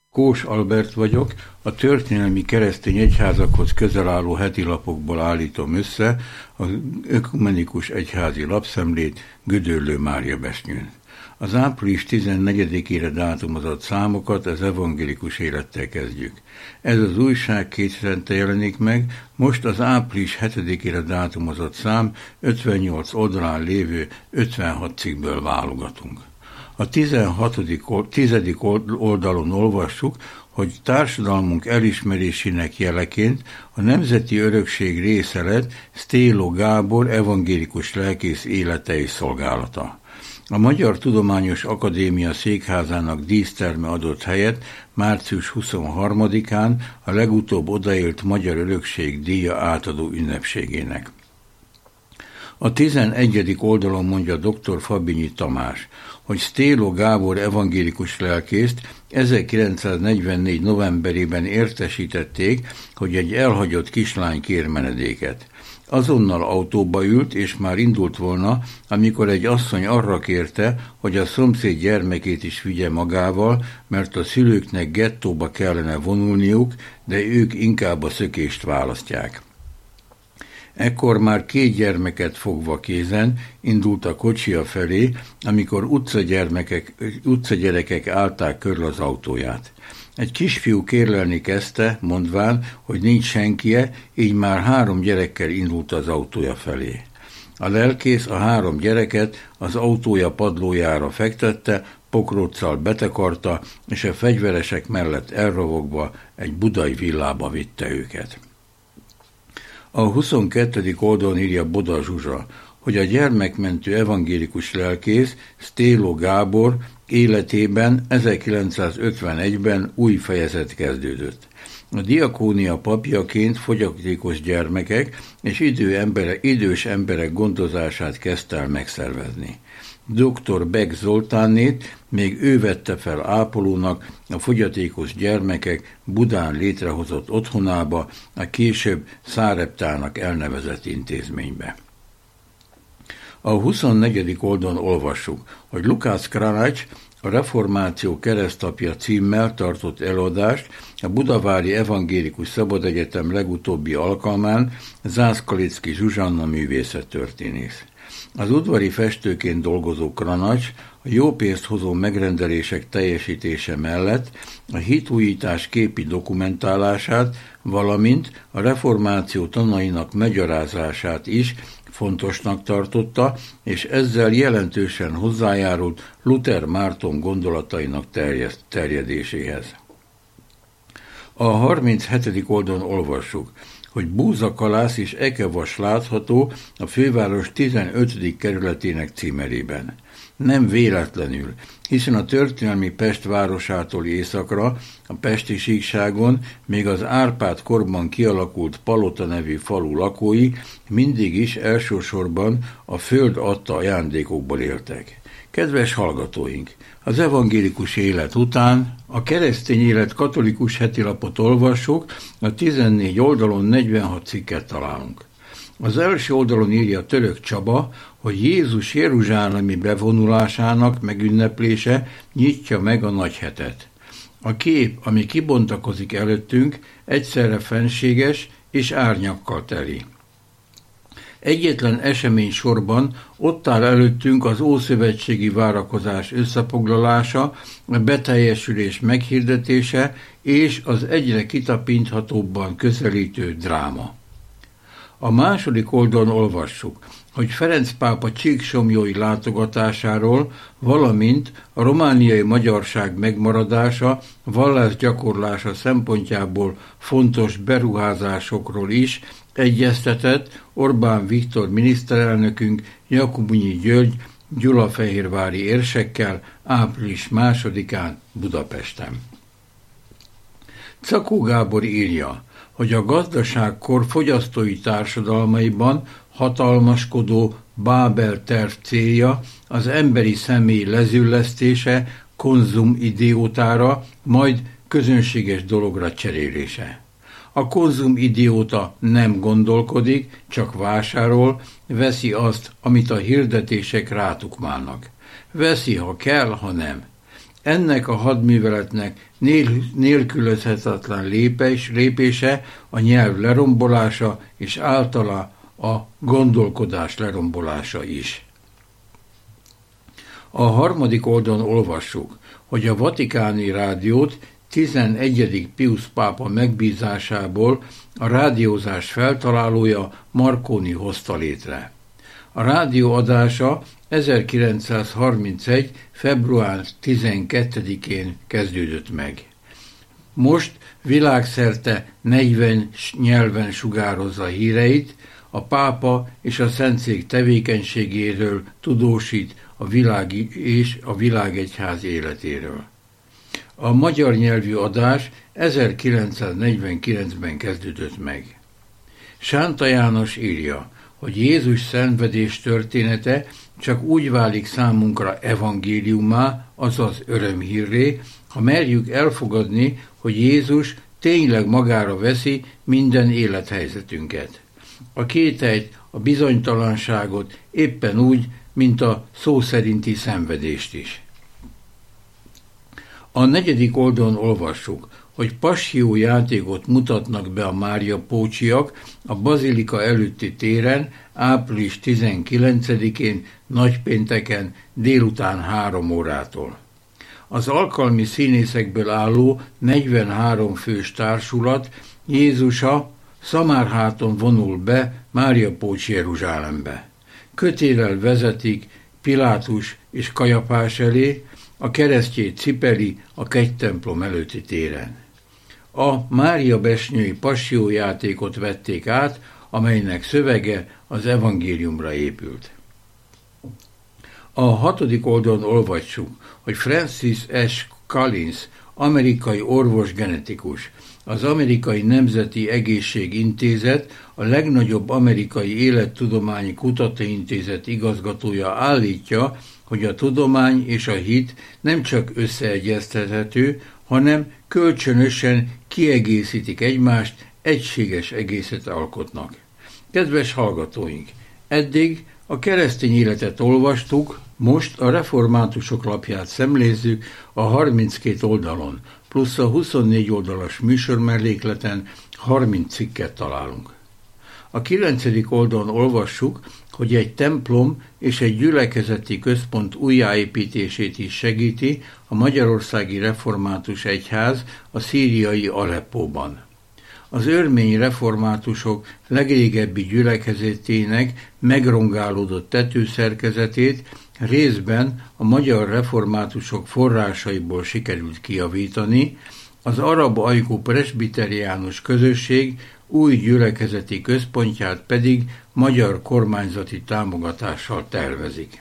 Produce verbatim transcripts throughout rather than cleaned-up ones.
Kós Albert vagyok, a történelmi keresztény egyházakhoz közel álló hetilapokból állítom össze az ökumenikus egyházi lapszemlét Gödöllő Mária Besnyőn. Az április tizennegyedikére dátumozott számokat az evangélikus élettel kezdjük. Ez az újság kétszerente jelenik meg, most az április hetedikére dátumozott szám ötvennyolc oldalán lévő ötvenhat cikkből válogatunk. A tizenhatodik tizedik oldalon olvassuk, hogy társadalmunk elismerésének jeleként a Nemzeti Örökség része lett Sztélo Gábor evangélikus lelkész élete és szolgálata. A Magyar Tudományos Akadémia székházának díszterme adott helyet március huszonharmadikán a legutóbb odaélt Magyar Örökség díja átadó ünnepségének. A tizenegyedik oldalon mondja dr. Fabinyi Tamás, hogy Sztélo Gábor evangélikus lelkészt ezerkilencszáznegyvennégy novemberében értesítették, hogy egy elhagyott kislány kér menedéket. Azonnal autóba ült, és már indult volna, amikor egy asszony arra kérte, hogy a szomszéd gyermekét is vigye magával, mert a szülőknek gettóba kellene vonulniuk, de ők inkább a szökést választják. Ekkor már két gyermeket fogva kézen indult a kocsia felé, amikor utcagyermekek, utcagyerekek állták körül az autóját. Egy kisfiú kérlelni kezdte, mondván, hogy nincs senkie, így már három gyerekkel indult az autója felé. A lelkész a három gyereket az autója padlójára fektette, pokróccal betakarta, és a fegyveresek mellett elrovogva egy budai villába vitte őket. A huszonkettedik oldalon írja Boda Zsuzsa, hogy a gyermekmentő evangélikus lelkész Sztélo Gábor életében ezerkilencszázötvenegyben új fejezet kezdődött. A diakónia papjaként fogyatékos gyermekek és idő emberek, idős emberek gondozását kezdte el megszervezni. doktor Beck Zoltánnét még ő vette fel ápolónak a fogyatékos gyermekek Budán létrehozott otthonába, a később Száreptának elnevezett intézménybe. A huszonnegyedik oldalon olvassuk, hogy Lukács Kranacs a Reformáció keresztapja címmel tartott előadást a Budavári Evangélikus Szabadegyetem legutóbbi alkalmán Zászkalicki Zsuzsanna művészettörténész. Az udvari festőként dolgozó Kranacs a jó pénzt hozó megrendelések teljesítése mellett a hitújítás képi dokumentálását, valamint a reformáció tanainak magyarázását is fontosnak tartotta, és ezzel jelentősen hozzájárult Luther Márton gondolatainak terjedéséhez. A harminchetedik oldalon olvassuk, hogy búzakalász és ekevas látható a főváros tizenötödik kerületének címerében. Nem véletlenül, hiszen a történelmi Pest városától északra, a pesti síkságon még az Árpád korban kialakult Palota nevű falu lakói mindig is elsősorban a föld adta ajándékokból éltek. Kedves hallgatóink! Az evangélikus élet után a keresztény élet katolikus hetilapot olvassuk, a tizennégy oldalon negyvenhat cikket találunk. Az első oldalon írja Török Csaba, hogy Jézus jeruzsálemi bevonulásának megünneplése nyitja meg a nagyhetet. A kép, ami kibontakozik előttünk, egyszerre fenséges és árnyakkal teli. Egyetlen esemény sorban ott áll előttünk az ószövetségi várakozás összefoglalása, a beteljesülés meghirdetése és az egyre kitapinthatóbban közelítő dráma. A második oldalon olvassuk, hogy Ferenc pápa csíksomlyói látogatásáról, valamint a romániai magyarság megmaradása, vallásgyakorlása szempontjából fontos beruházásokról is egyeztetett Orbán Viktor miniszterelnökünk Jakubunyi György gyulafehérvári érsekkel április másodikán Budapesten. Czakó Gábor írja, hogy a gazdaságkor fogyasztói társadalmaiban hatalmaskodó Bábel terv célja az emberi személy lezüllesztése, konzumidiótára, majd közönséges dologra cserélése. A konzumidióta nem gondolkodik, csak vásárol, veszi azt, amit a hirdetések rátukmálnak. Veszi, ha kell, ha nem. Ennek a hadműveletnek nél- nélkülözhetetlen lépés, lépése a nyelv lerombolása és általa a gondolkodás lerombolása is. A harmadik oldalon olvassuk, hogy a Vatikáni Rádiót tizenegyedik Piusz pápa megbízásából a rádiózás feltalálója Marconi hozta létre. A rádió adása ezerkilencszázharmincegy. február tizenkettedikén kezdődött meg. Most világszerte negyven nyelven sugározza híreit, a pápa és a szentszék tevékenységéről tudósít a világ és a világegyház életéről. A magyar nyelvű adás ezerkilencszáznegyvenkilencben kezdődött meg. Sánta János írja, hogy Jézus szenvedés története csak úgy válik számunkra evangéliummá, azaz örömhírré, ha merjük elfogadni, hogy Jézus tényleg magára veszi minden élethelyzetünket. A kételyt, a bizonytalanságot éppen úgy, mint a szó szerinti szenvedést is. A negyedik oldalon olvassuk, hogy passió játékot mutatnak be a Mária Pócsiak a bazilika előtti téren április tizenkilencedikén nagypénteken délután három órától. Az alkalmi színészekből álló negyvenhárom fős társulat Jézusa Szamárháton vonul be Mária Pócsi Jeruzsálembe. Kötéllel vezetik Pilátus és Kajafás elé, a keresztjét cipeli a kegytemplom előtti téren. A Mária besnyői passió-játékot vették át, amelynek szövege az evangéliumra épült. A hatodik oldalon olvassuk, hogy Francis S. Collins, amerikai orvos-genetikus, az Amerikai Nemzeti Egészségintézet, a legnagyobb amerikai élettudományi kutatóintézet igazgatója állítja, hogy a tudomány és a hit nem csak összeegyeztethető, hanem kölcsönösen kiegészítik egymást, egységes egészet alkotnak. Kedves hallgatóink, eddig a keresztény életet olvastuk, most a reformátusok lapját szemlézzük a harminckét oldalon, plusz a huszonnégy oldalas műsormellékleten harminc cikket találunk. A kilencedik oldalon olvassuk, hogy egy templom és egy gyülekezeti központ újjáépítését is segíti a Magyarországi Református Egyház a szíriai Aleppóban. Az örmény reformátusok legrégebbi gyülekezetének megrongálódott tetőszerkezetét részben a magyar reformátusok forrásaiból sikerült kijavítani, az arab ajkú presbiteriánus közösség új gyülekezeti központját pedig magyar kormányzati támogatással tervezik.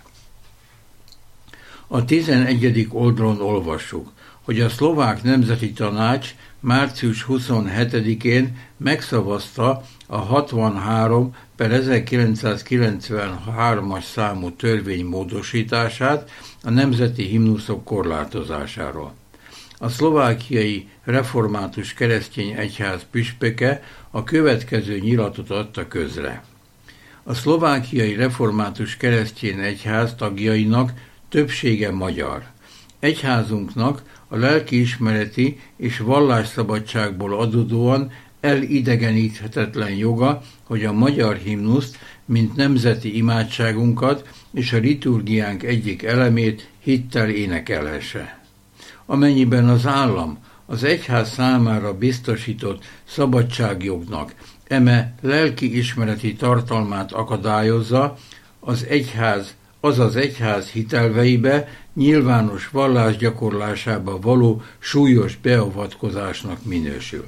A tizenegyedik oldalon olvassuk, hogy a Szlovák Nemzeti Tanács március huszonhetedikén megszavazta a hatvanhárom per ezerkilencszázkilencvenhármas számú törvény módosítását a nemzeti himnuszok korlátozásáról. A szlovákiai református keresztény egyház püspöke a következő nyilatot adta közre. A szlovákiai református keresztény egyház tagjainak többsége magyar. Egyházunknak a lelkiismereti és vallásszabadságból adódóan elidegeníthetetlen joga, hogy a magyar himnuszt, mint nemzeti imádságunkat és a liturgiánk egyik elemét hittel énekelhesse. Amennyiben az állam az egyház számára biztosított szabadságjognak eme lelkiismereti tartalmát akadályozza, az egyház, azaz egyház hitelveibe, nyilvános vallás gyakorlásába való súlyos beavatkozásnak minősül.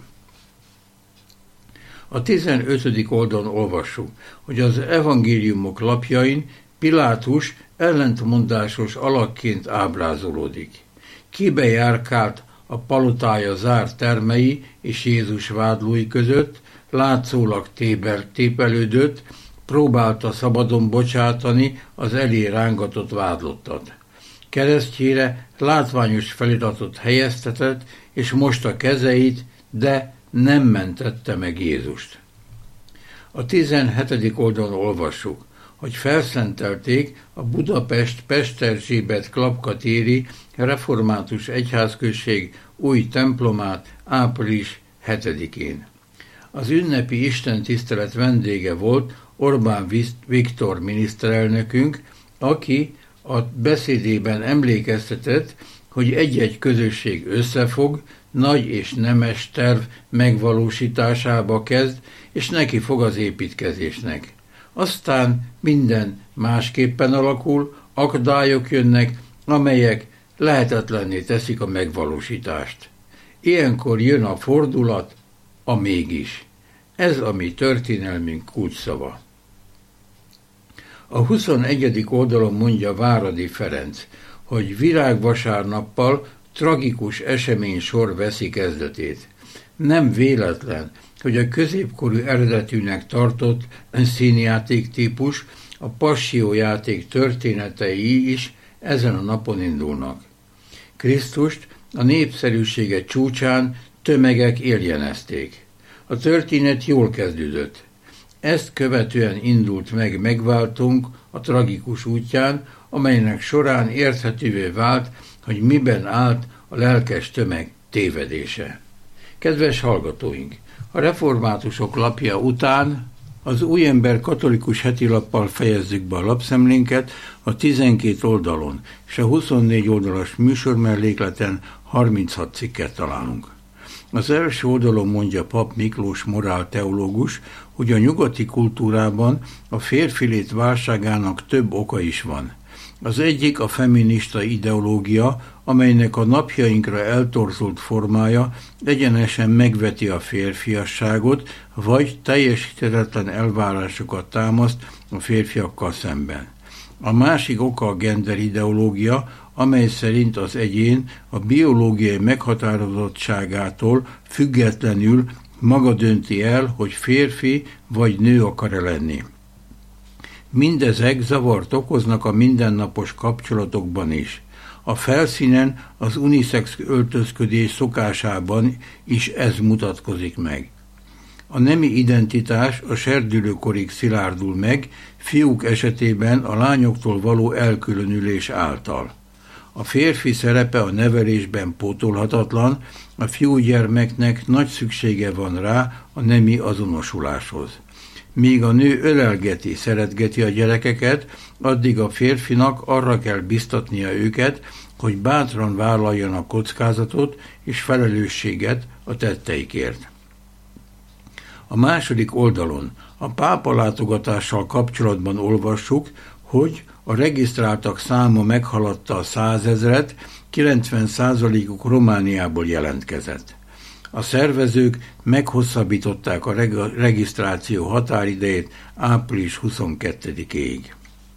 A tizenötödik oldalon olvassuk, hogy az evangéliumok lapjain Pilátus ellentmondásos alakként ábrázolódik. Kibe járkált a palotája zárt termei és Jézus vádlói között, látszólag téber, tépelődött, próbálta szabadon bocsátani az elé rángatott vádlottat. Keresztjére látványos feliratot helyeztetett, és mosta kezeit, de nem mentette meg Jézust. A tizenhetedik oldalon olvassuk, hogy felszentelték a Budapest Pesterzsébet Klapka-téri református egyházközség új templomát április hetedikén. Az ünnepi istentisztelet vendége volt Orbán Viktor miniszterelnökünk, aki a beszédében emlékeztetett, hogy egy-egy közösség összefog, nagy és nemes terv megvalósításába kezd, és neki fog az építkezésnek. Aztán minden másképpen alakul, akadályok jönnek, amelyek lehetetlenné teszik a megvalósítást. Ilyenkor jön a fordulat, a mégis. Ez a mi történelmünk kulcsszava. A huszonegyedik oldalon mondja Váradi Ferenc, hogy virágvasárnappal tragikus eseménysor veszi kezdetét. Nem véletlen, hogy a középkorú eredetűnek tartott színjáték típus, a passió-játék történetei is ezen a napon indulnak. Krisztust a népszerűsége csúcsán tömegek éljenezték. A történet jól kezdődött. Ezt követően indult meg megváltunk a tragikus útján, amelynek során érthetővé vált, hogy miben állt a lelkes tömeg tévedése. Kedves hallgatóink! A reformátusok lapja után az Újember katolikus hetilappal fejezzük be a lapszemlénket a tizenkét oldalon, és a huszonnégy oldalas műsormellékleten harminchat cikket találunk. Az első oldalon mondja Pap Miklós morálteológus, hogy a nyugati kultúrában a férfilét válságának több oka is van. Az egyik a feminista ideológia, amelynek a napjainkra eltorzult formája egyenesen megveti a férfiasságot, vagy teljesíthetetlen elvárásokat támaszt a férfiakkal szemben. A másik oka a gender ideológia, amely szerint az egyén a biológiai meghatározottságától függetlenül maga dönti el, hogy férfi vagy nő akar-e lenni. Mindezek zavart okoznak a mindennapos kapcsolatokban is. A felszínen az unisex öltözködés szokásában is ez mutatkozik meg. A nemi identitás a serdülőkorig szilárdul meg, fiúk esetében a lányoktól való elkülönülés által. A férfi szerepe a nevelésben pótolhatatlan, a fiúgyermeknek nagy szüksége van rá a nemi azonosuláshoz. Míg a nő ölelgeti, szeretgeti a gyerekeket, addig a férfinak arra kell biztatnia őket, hogy bátran vállaljanak kockázatot és felelősséget a tetteikért. A második oldalon a pápa látogatással kapcsolatban olvassuk, hogy a regisztráltak száma meghaladta a százezret, kilencven százalékuk Romániából jelentkezett. A szervezők meghosszabbították a reg- regisztráció határidejét április huszonkettedikéig.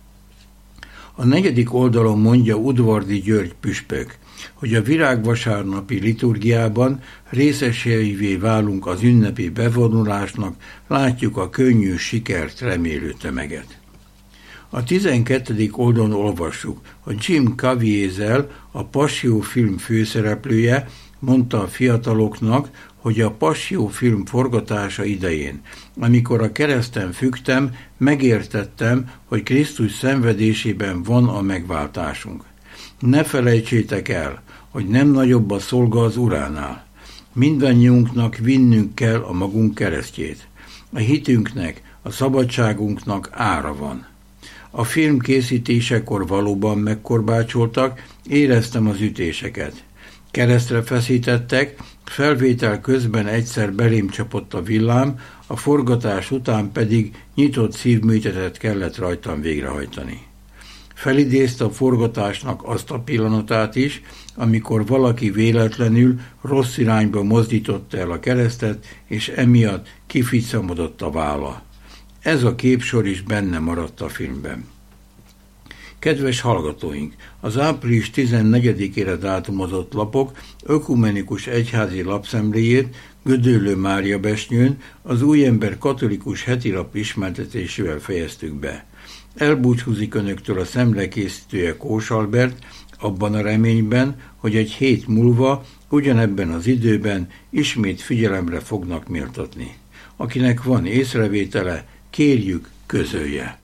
A negyedik oldalon mondja Udvardi György püspök, hogy a virágvasárnapi liturgiában részeseivé válunk az ünnepi bevonulásnak, látjuk a könnyű sikert remélő tömeget. A tizenkettedik oldalon olvassuk, hogy Jim Caviezel, a Passió film főszereplője, mondta a fiataloknak, hogy a Passió film forgatása idején, amikor a kereszten fügtem, megértettem, hogy Krisztus szenvedésében van a megváltásunk. Ne felejtsétek el, hogy nem nagyobb a szolga az Uránál. Mindannyiunknak vinnünk kell a magunk keresztjét. A hitünknek, a szabadságunknak ára van. A film készítésekor valóban megkorbácsoltak, éreztem az ütéseket. Keresztre feszítettek, felvétel közben egyszer belém csapott a villám, a forgatás után pedig nyitott szívműtétet kellett rajtam végrehajtani. Felidézte a forgatásnak azt a pillanatát is, amikor valaki véletlenül rossz irányba mozdította el a keresztet, és emiatt kificamodott a válla. Ez a képsor is benne maradt a filmben. Kedves hallgatóink, az április tizennegyedikére dátumozott lapok ökumenikus egyházi lapszemléjét Gödöllő Mária Besnyőn az Újember katolikus hetilap ismertetésével fejeztük be. Elbúcsúzik önöktől a szemlekészítője Kós Albert, abban a reményben, hogy egy hét múlva, ugyanebben az időben ismét figyelemre fognak méltatni. Akinek van észrevétele, kérjük, közölje.